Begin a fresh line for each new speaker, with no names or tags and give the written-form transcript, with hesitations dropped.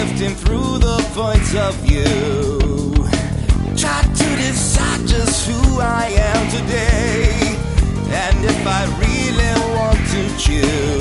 sifting through the points of view. Try to decide just who I am today, and if I really want to choose.